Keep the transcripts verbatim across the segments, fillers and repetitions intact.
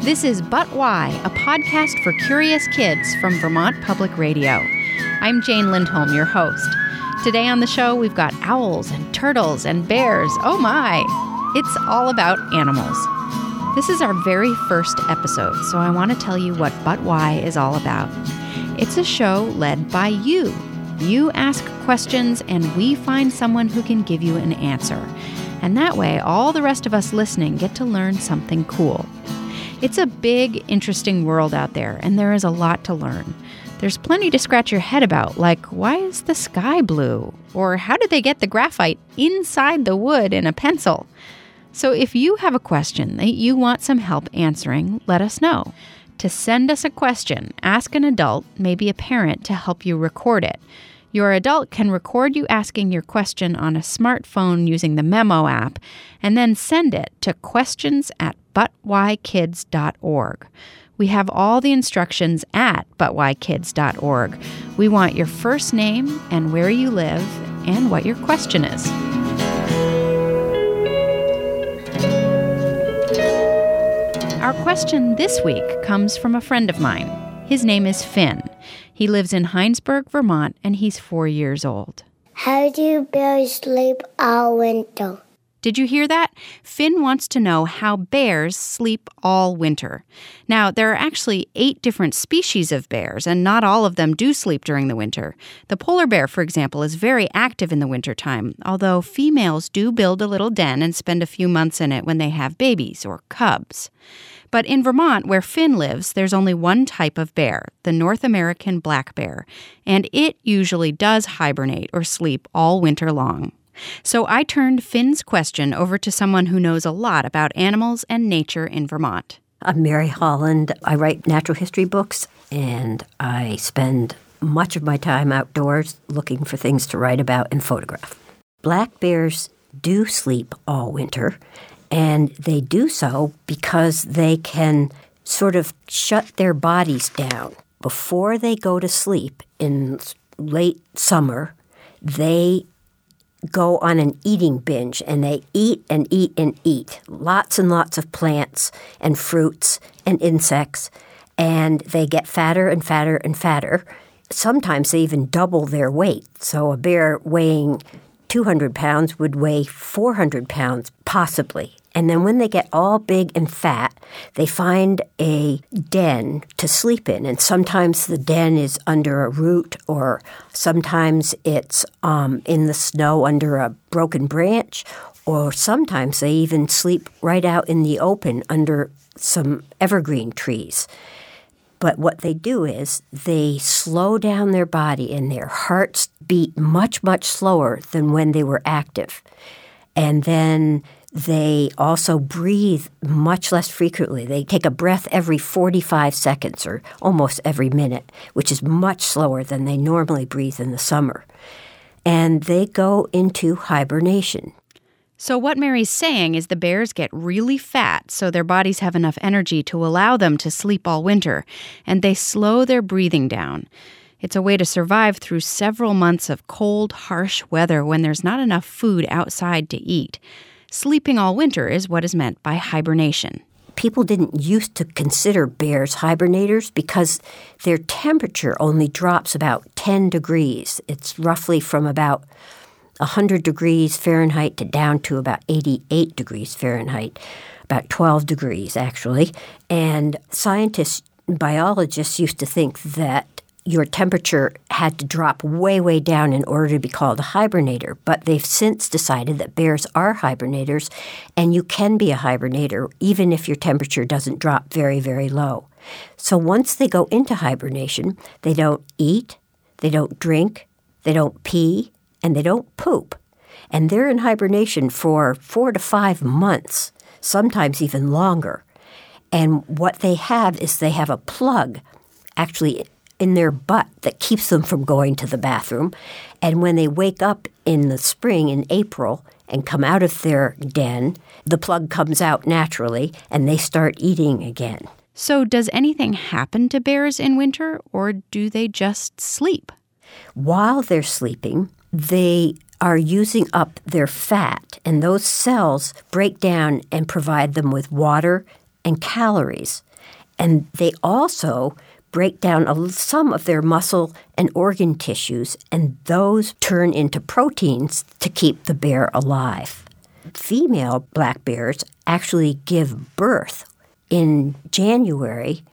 This is But Why, a podcast for curious kids from Vermont Public Radio. I'm Jane Lindholm, your host. Today on the show, we've got owls and turtles and bears. Oh my! It's all about animals. This is our very first episode, so I want to tell you what But Why is all about. It's a show led by you. You ask questions, and we find someone who can give you an answer. And that way, all the rest of us listening get to learn something cool. It's a big, interesting world out there, and there is a lot to learn. There's plenty to scratch your head about, like, why is the sky blue? Or how did they get the graphite inside the wood in a pencil? So if you have a question that you want some help answering, let us know. To send us a question, ask an adult, maybe a parent, to help you record it. Your adult can record you asking your question on a smartphone using the Memo app, and then send it to questions at but why kids dot org. We have all the instructions at but why kids dot org. We want your first name and where you live and what your question is. Our question this week comes from a friend of mine. His name is Finn. He lives in Hinesburg, Vermont, and he's four years old. How do bears sleep all winter? Did you hear that? Finn wants to know how bears sleep all winter. Now, there are actually eight different species of bears, and not all of them do sleep during the winter. The polar bear, for example, is very active in the wintertime, although females do build a little den and spend a few months in it when they have babies or cubs. But in Vermont, where Finn lives, there's only one type of bear, the North American black bear, and it usually does hibernate or sleep all winter long. So I turned Finn's question over to someone who knows a lot about animals and nature in Vermont. I'm Mary Holland. I write natural history books, and I spend much of my time outdoors looking for things to write about and photograph. Black bears do sleep all winter, and they do so because they can sort of shut their bodies down. Before they go to sleep in late summer, they go on an eating binge, and they eat and eat and eat. Lots and lots of plants and fruits and insects, and they get fatter and fatter and fatter. Sometimes they even double their weight. So a bear weighing two hundred pounds would weigh four hundred pounds, possibly. And then when they get all big and fat, they find a den to sleep in. And sometimes the den is under a root, or sometimes it's um, in the snow under a broken branch, or sometimes they even sleep right out in the open under some evergreen trees. But what they do is they slow down their body, and their hearts beat much, much slower than when they were active. And then they also breathe much less frequently. They take a breath every forty-five seconds or almost every minute, which is much slower than they normally breathe in the summer. And they go into hibernation. So what Mary's saying is the bears get really fat so their bodies have enough energy to allow them to sleep all winter, and they slow their breathing down. It's a way to survive through several months of cold, harsh weather when there's not enough food outside to eat. Sleeping all winter is what is meant by hibernation. People didn't used to consider bears hibernators because their temperature only drops about ten degrees. It's roughly from about one hundred degrees Fahrenheit to down to about eighty-eight degrees Fahrenheit, about twelve degrees actually. And scientists, biologists used to think that your temperature had to drop way, way down in order to be called a hibernator. But they've since decided that bears are hibernators, and you can be a hibernator even if your temperature doesn't drop very, very low. So once they go into hibernation, they don't eat, they don't drink, they don't pee, and they don't poop. And they're in hibernation for four to five months, sometimes even longer. And what they have is they have a plug, actually in their butt, that keeps them from going to the bathroom. And when they wake up in the spring, in April, and come out of their den, the plug comes out naturally, and they start eating again. So does anything happen to bears in winter, or do they just sleep? While they're sleeping, they are using up their fat, and those cells break down and provide them with water and calories. And they also break down a, some of their muscle and organ tissues, and those turn into proteins to keep the bear alive. Female black bears actually give birth in January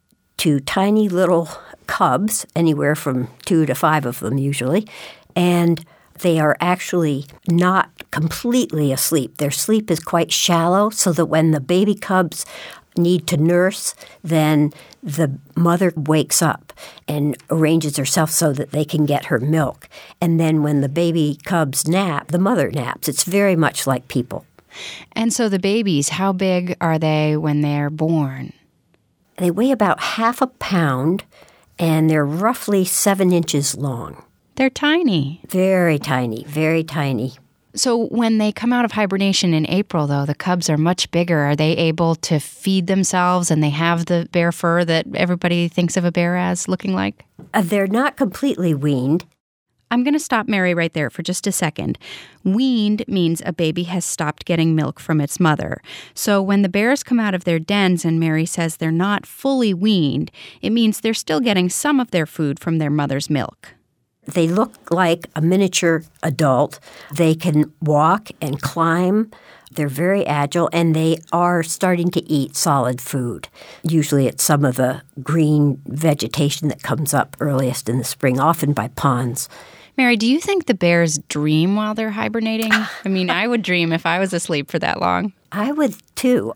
to tiny little cubs, anywhere from two to five of them usually, and they are actually not completely asleep. Their sleep is quite shallow, so that when the baby cubs need to nurse, then the mother wakes up and arranges herself so that they can get her milk. And then when the baby cubs nap, the mother naps. It's very much like people. And so the babies, how big are they when they're born? They weigh about half a pound, and they're roughly seven inches long. They're tiny. Very tiny, very tiny. So when they come out of hibernation in April, though, the cubs are much bigger. Are they able to feed themselves, and they have the bear fur that everybody thinks of a bear as looking like? Uh, they're not completely weaned. I'm going to stop Mary right there for just a second. Weaned means a baby has stopped getting milk from its mother. So when the bears come out of their dens and Mary says they're not fully weaned, it means they're still getting some of their food from their mother's milk. They look like a miniature adult. They can walk and climb. They're very agile, and they are starting to eat solid food. Usually it's some of the green vegetation that comes up earliest in the spring, often by ponds. Mary, do you think the bears dream while they're hibernating? I mean, I would dream if I was asleep for that long. I would, too.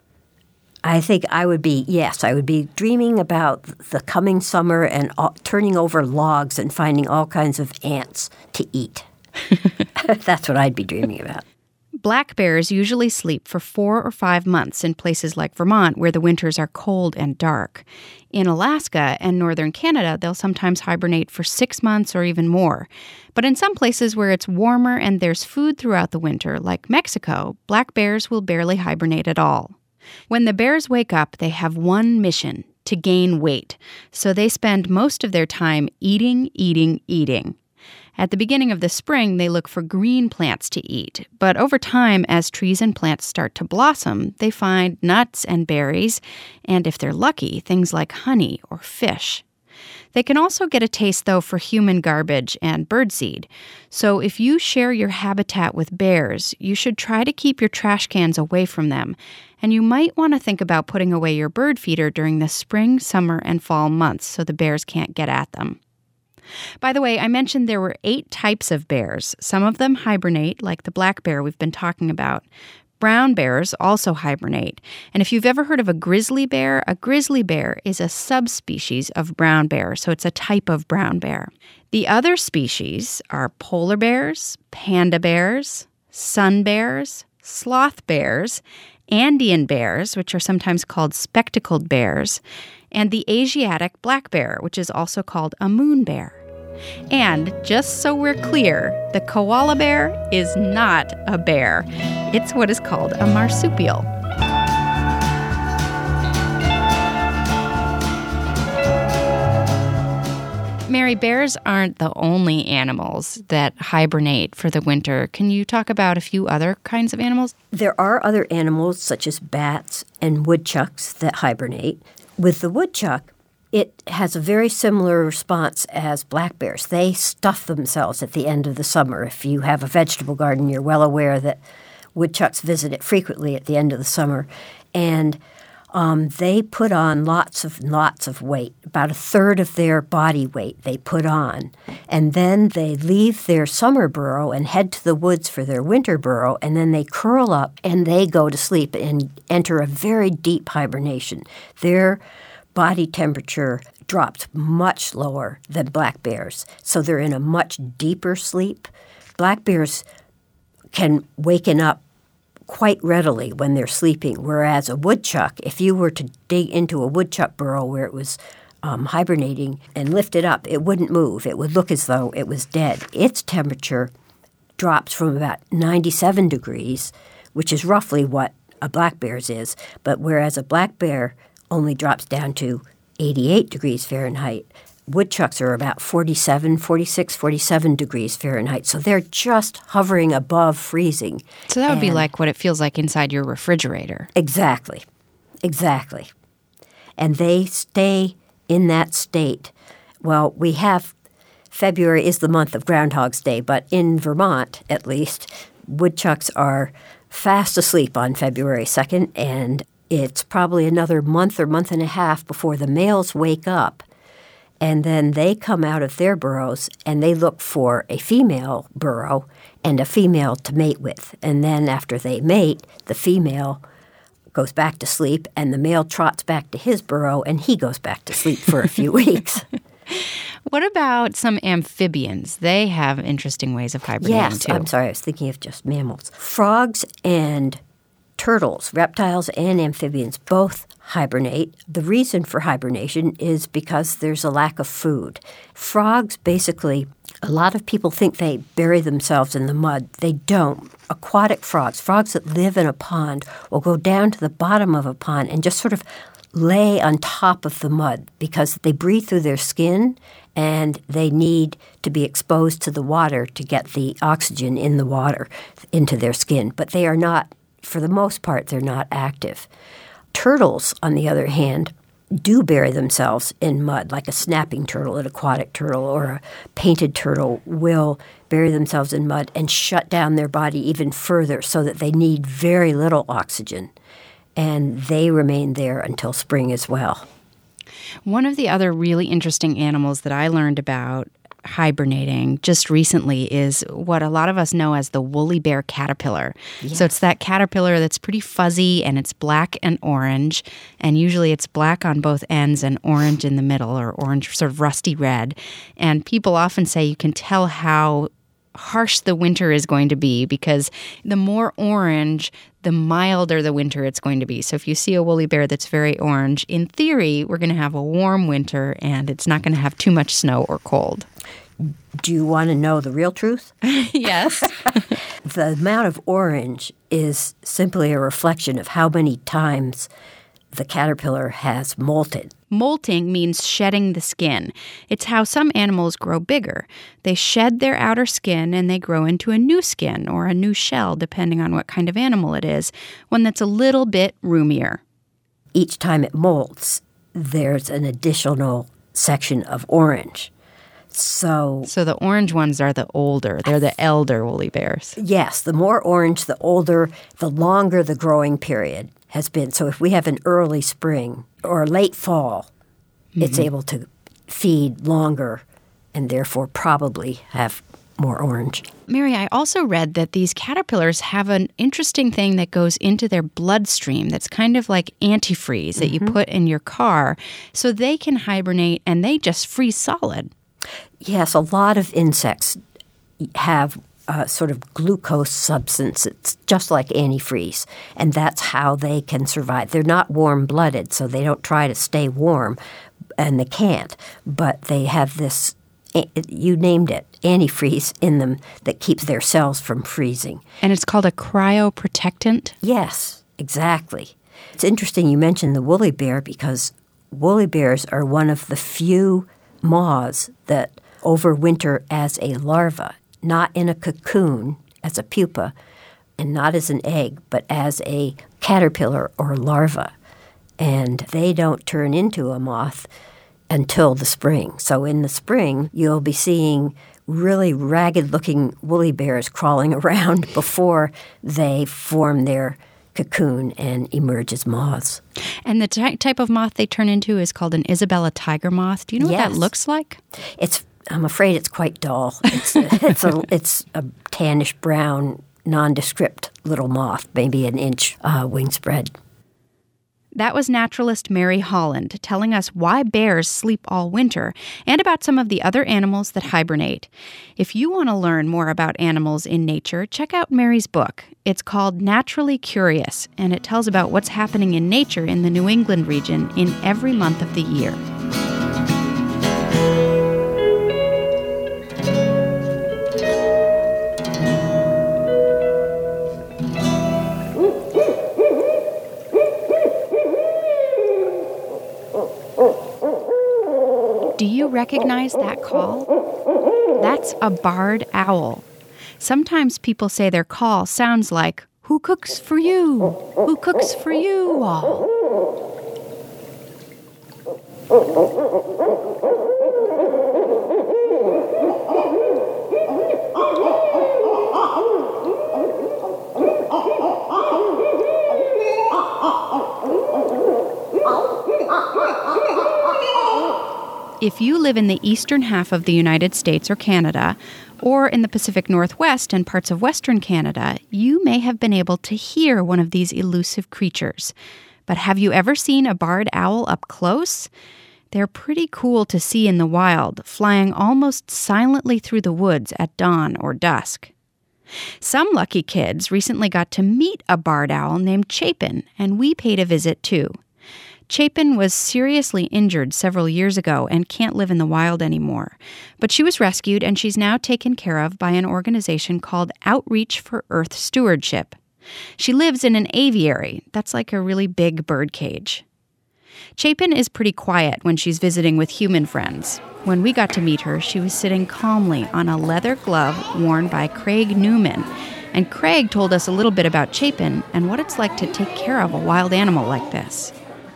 I think I would be, yes, I would be dreaming about the coming summer and all, turning over logs and finding all kinds of ants to eat. That's what I'd be dreaming about. Black bears usually sleep for four or five months in places like Vermont, where the winters are cold and dark. In Alaska and northern Canada, they'll sometimes hibernate for six months or even more. But in some places where it's warmer and there's food throughout the winter, like Mexico, black bears will barely hibernate at all. When the bears wake up, they have one mission: to gain weight. So they spend most of their time eating, eating, eating. At the beginning of the spring, they look for green plants to eat. But over time, as trees and plants start to blossom, they find nuts and berries, and if they're lucky, things like honey or fish. They can also get a taste, though, for human garbage and birdseed. So if you share your habitat with bears, you should try to keep your trash cans away from them. And you might want to think about putting away your bird feeder during the spring, summer, and fall months so the bears can't get at them. By the way, I mentioned there were eight types of bears. Some of them hibernate, like the black bear we've been talking about. Brown bears also hibernate. And if you've ever heard of a grizzly bear, a grizzly bear is a subspecies of brown bear, so it's a type of brown bear. The other species are polar bears, panda bears, sun bears, sloth bears, Andean bears, which are sometimes called spectacled bears, and the Asiatic black bear, which is also called a moon bear. And just so we're clear, the koala bear is not a bear. It's what is called a marsupial. Mary, bears aren't the only animals that hibernate for the winter. Can you talk about a few other kinds of animals? There are other animals, such as bats and woodchucks, that hibernate. With the woodchuck, it has a very similar response as black bears. They stuff themselves at the end of the summer. If you have a vegetable garden, you're well aware that woodchucks visit it frequently at the end of the summer. And um, they put on lots of lots of weight, about a third of their body weight they put on. And then they leave their summer burrow and head to the woods for their winter burrow, and then they curl up and they go to sleep and enter a very deep hibernation. Their body temperature drops much lower than black bears, so they're in a much deeper sleep. Black bears can waken up quite readily when they're sleeping, whereas a woodchuck, if you were to dig into a woodchuck burrow where it was um, hibernating and lift it up, it wouldn't move. It would look as though it was dead. Its temperature drops from about ninety-seven degrees, which is roughly what a black bear's is, but whereas a black bear only drops down to eighty-eight degrees Fahrenheit, woodchucks are about forty-seven, forty-six, forty-seven degrees Fahrenheit. So they're just hovering above freezing. So that would and be like what it feels like inside your refrigerator. Exactly. Exactly. and they stay in that state. Well, we have February is the month of Groundhog's Day, but in Vermont, at least, woodchucks are fast asleep on February second, and it's probably another month or month and a half before the males wake up. And then they come out of their burrows and they look for a female burrow and a female to mate with. And then after they mate, the female goes back to sleep and the male trots back to his burrow and he goes back to sleep for a few weeks. What about some amphibians? They have interesting ways of hibernating, yes, too. I'm sorry, I was thinking of just mammals. Frogs and turtles, reptiles and amphibians, both hibernate. The reason for hibernation is because there's a lack of food. Frogs, basically, a lot of people think they bury themselves in the mud. They don't. Aquatic frogs, frogs that live in a pond, will go down to the bottom of a pond and just sort of lay on top of the mud because they breathe through their skin and they need to be exposed to the water to get the oxygen in the water into their skin. But they are not, for the most part, they're not active. Turtles, on the other hand, do bury themselves in mud, like a snapping turtle, an aquatic turtle, or a painted turtle will bury themselves in mud and shut down their body even further so that they need very little oxygen. And they remain there until spring as well. One of the other really interesting animals that I learned about hibernating just recently is what a lot of us know as the woolly bear caterpillar. Yes. So it's that caterpillar that's pretty fuzzy and it's black and orange, and usually it's black on both ends and orange in the middle, or orange sort of rusty red. And people often say you can tell how harsh the winter is going to be because the more orange, the milder the winter it's going to be. So if you see a woolly bear that's very orange, in theory, we're going to have a warm winter and it's not going to have too much snow or cold. Do you want to know the real truth? Yes. The amount of orange is simply a reflection of how many times the caterpillar has molted. Molting means shedding the skin. It's how some animals grow bigger. They shed their outer skin and they grow into a new skin or a new shell, depending on what kind of animal it is, one that's a little bit roomier. Each time it molts, there's an additional section of orange. So, so the orange ones are the older. They're the elder woolly bears. Yes, the more orange, the older, the longer the growing period has been. So if we have an early spring or late fall, mm-hmm. it's able to feed longer and therefore probably have more orange. Mary, I also read that these caterpillars have an interesting thing that goes into their bloodstream that's kind of like antifreeze that mm-hmm. you put in your car so they can hibernate and they just freeze solid. Yes, a lot of insects have a sort of glucose substance. It's just like antifreeze, and that's how they can survive. They're not warm-blooded, so they don't try to stay warm, and they can't. But they have this, you named it, antifreeze in them that keeps their cells from freezing. And it's called a cryoprotectant? Yes, exactly. It's interesting you mentioned the woolly bear because woolly bears are one of the few moths that overwinter as a larva, not in a cocoon as a pupa, and not as an egg, but as a caterpillar or larva. And they don't turn into a moth until the spring. So in the spring, you'll be seeing really ragged-looking woolly bears crawling around before they form their cocoon and emerge as moths. And the ty- type of moth they turn into is called an Isabella tiger moth. Do you know yes. what that looks like? It's. I'm afraid it's quite dull. It's a, it's a, it's a tannish brown, nondescript little moth, maybe an inch uh, wingspread. That was naturalist Mary Holland telling us why bears sleep all winter and about some of the other animals that hibernate. If you want to learn more about animals in nature, check out Mary's book. It's called Naturally Curious, and it tells about what's happening in nature in the New England region in every month of the year. Do you recognize that call? That's a barred owl. Sometimes people say their call sounds like, "Who cooks for you? Who cooks for you all?" If you live in the eastern half of the United States or Canada, or in the Pacific Northwest and parts of Western Canada, you may have been able to hear one of these elusive creatures. But have you ever seen a barred owl up close? They're pretty cool to see in the wild, flying almost silently through the woods at dawn or dusk. Some lucky kids recently got to meet a barred owl named Chapin, and we paid a visit too. Chapin was seriously injured several years ago and can't live in the wild anymore. But she was rescued, and she's now taken care of by an organization called Outreach for Earth Stewardship. She lives in an aviary. That's like a really big bird cage. Chapin is pretty quiet when she's visiting with human friends. When we got to meet her, she was sitting calmly on a leather glove worn by Craig Newman. And Craig told us a little bit about Chapin and what it's like to take care of a wild animal like this.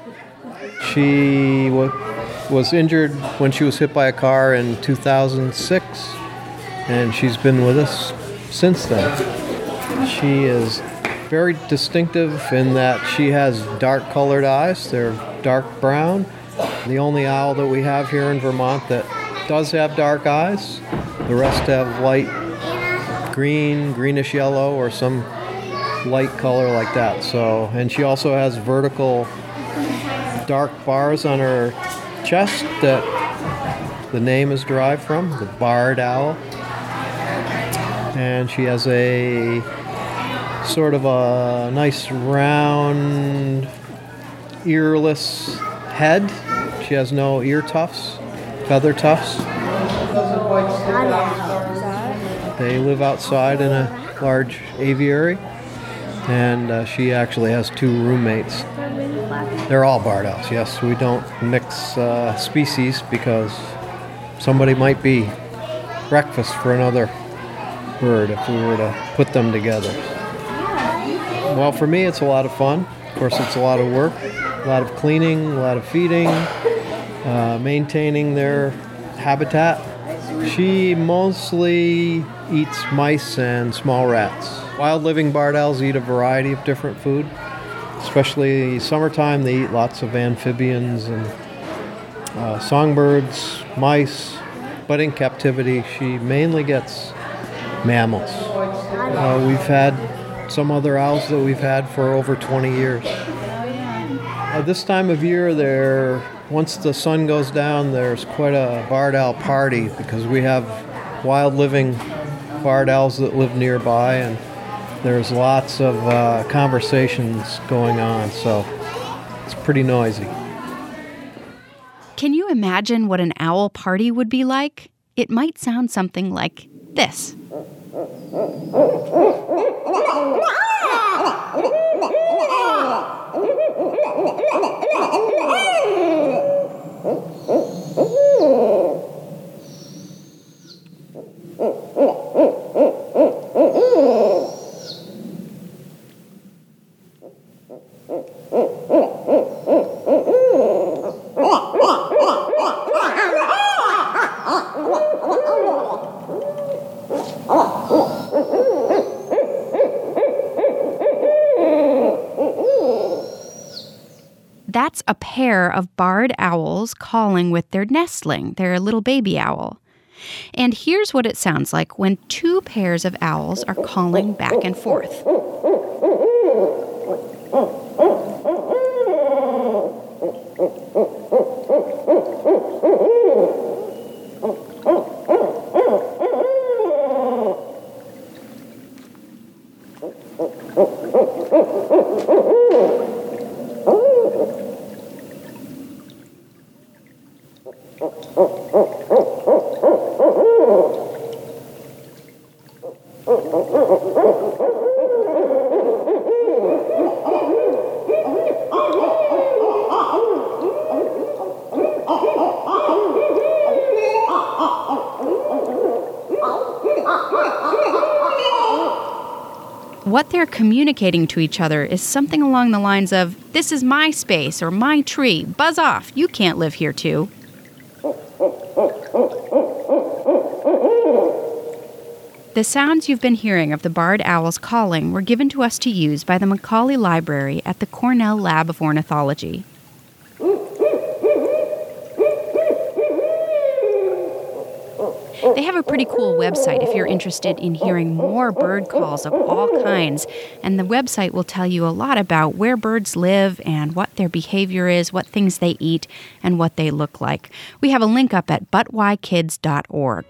She w- was injured when she was hit by a car in two thousand six, and she's been with us since then. She is very distinctive in that she has dark-colored eyes. They're dark brown. The only owl that we have here in Vermont that does have dark eyes. The rest have light green, greenish yellow, or some light color like that. So, and she also has vertical dark bars on her chest that the name is derived from, the barred owl. And she has a sort of a nice round earless head. She has no ear tufts, feather tufts. They live outside in a large aviary, and uh, she actually has two roommates. They're all barred owls, yes. We don't mix uh, species because somebody might be breakfast for another bird if we were to put them together. Well, for me, it's a lot of fun. Of course, it's a lot of work, a lot of cleaning, a lot of feeding, uh, maintaining their habitat. She mostly eats mice and small rats. Wild living barred owls eat a variety of different food. Especially summertime, they eat lots of amphibians and uh, songbirds, mice, but in captivity, she mainly gets mammals. Uh, we've had some other owls that we've had for over twenty years. Uh, this time of year, there, once the sun goes down, there's quite a barred owl party because we have wild living barred owls that live nearby, and there's lots of uh, conversations going on, so it's pretty noisy. Can you imagine what an owl party would be like? It might sound something like this. That's a pair of barred owls calling with their nestling, their little baby owl. And here's what it sounds like when two pairs of owls are calling back and forth. what they're communicating to each other is something along the lines of, "This is my space," or "my tree. Buzz off. You can't live here too." The sounds you've been hearing of the barred owls calling were given to us to use by the Macaulay Library at the Cornell Lab of Ornithology. They have a pretty cool website if you're interested in hearing more bird calls of all kinds, and the website will tell you a lot about where birds live and what their behavior is, what things they eat, and what they look like. We have a link up at but why kids dot org.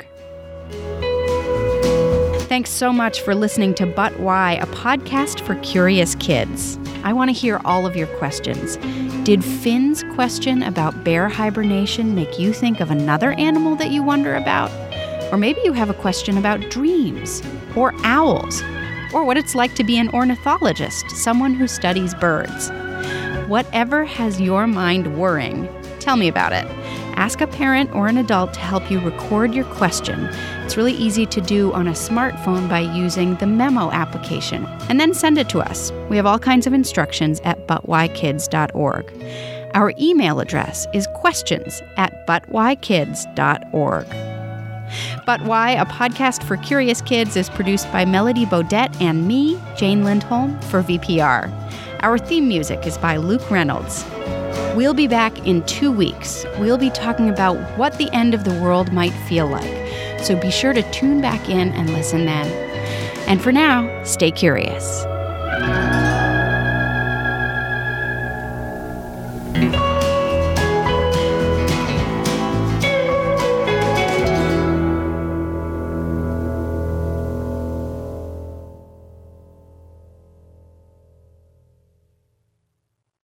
Thanks so much for listening to But Why, a podcast for curious kids. I want to hear all of your questions. Did Finn's question about bear hibernation make you think of another animal that you wonder about? Or maybe you have a question about dreams, or owls, or what it's like to be an ornithologist, someone who studies birds. Whatever has your mind whirring, tell me about it. Ask a parent or an adult to help you record your question. It's really easy to do on a smartphone by using the Memo application, and then send it to us. We have all kinds of instructions at but why kids dot org. Our email address is questions at but why kids dot org. But Why, a podcast for curious kids, is produced by Melody Bodette and me, Jane Lindholm, for V P R. Our theme music is by Luke Reynolds. We'll be back in two weeks. We'll be talking about what the end of the world might feel like. So be sure to tune back in and listen then. And for now, stay curious.